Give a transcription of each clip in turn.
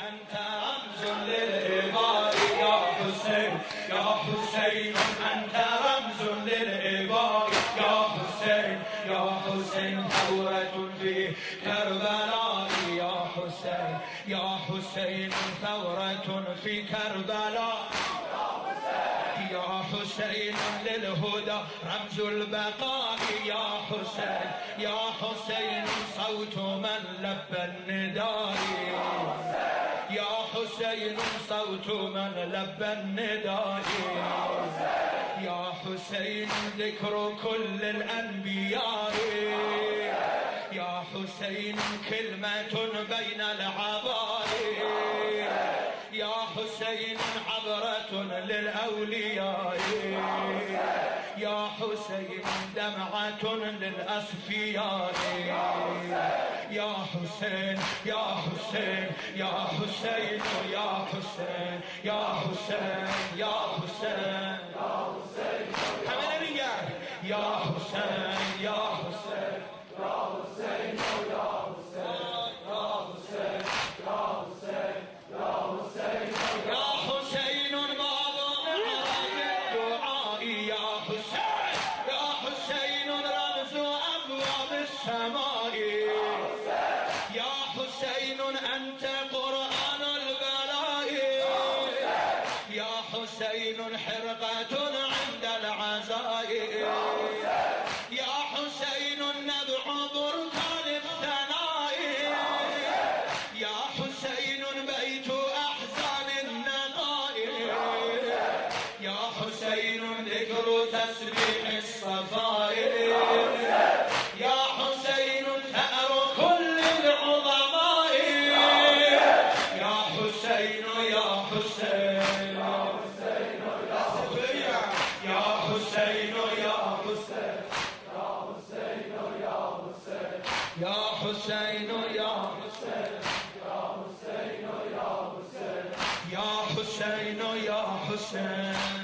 أنت رمز للعباد يا حسين يا حسين أنت رمز للعباد يا حسين يا حسين ثورة في كربلاء يا حسين يا حسين ثورة في كربلاء يا حسين للهدى رمز البقاء يا حسين يا حسين صوت من لبى النداء يا حسين صوت من لبى النداء يا حسين ذكر كل الأنبياء يا حسين كلمة بين العباد يا حسين عبرة للأولياء يا حسين دمعة للأصفياء يا حسين يا حسين يا حسين يا حسين يا حسين يا حسين حمد الرجال يا حسين يا حسين يا حسين يا حسين يا حسين يا حسين يا حسين يا حسين باب معراج الدعاء يا حسين يا حسين رمز أبواب السماء يا حسين أنت قرآن البلاء يا حسين حرقة عند العزاء يا حسين النبع بركان الثناء يا حسين بيت أحزان النقائر يا حسين ذكر تسبيح الصفائر يا حسين ثأر كل العظماء يا حسين يا حسين يا حسين يا حسين يا حسين يا حسين يا حسين يا حسين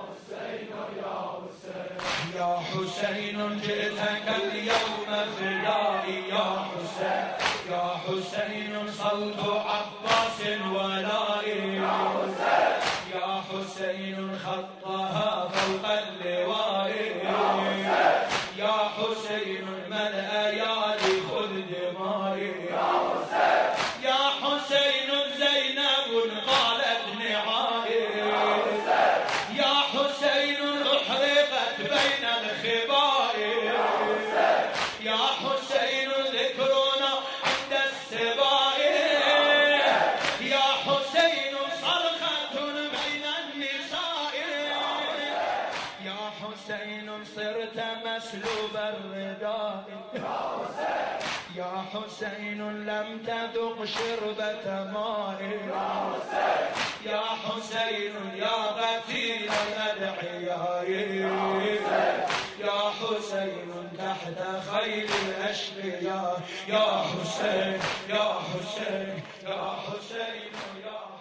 يا حسين جئتك اليوم فدائي يا حسين يا حسين صوت عباس ولائي يا حسين خطها فوق اللواء يا حسين ما الأيادي خذ دمائي يا حسين زينب قالت نعائي يا حسين أحرقت بين الخباء يا حسين ذكرنا عند السباء يا حسين صرخة بين النساء يا حسين صرت مسلوب الرداء يا حسين لم تذق شربة ماء يا حسين يا غفير الأدعياء يا حسين تحت خيل الأشقياء يا حسين يا حسين يا حسين يا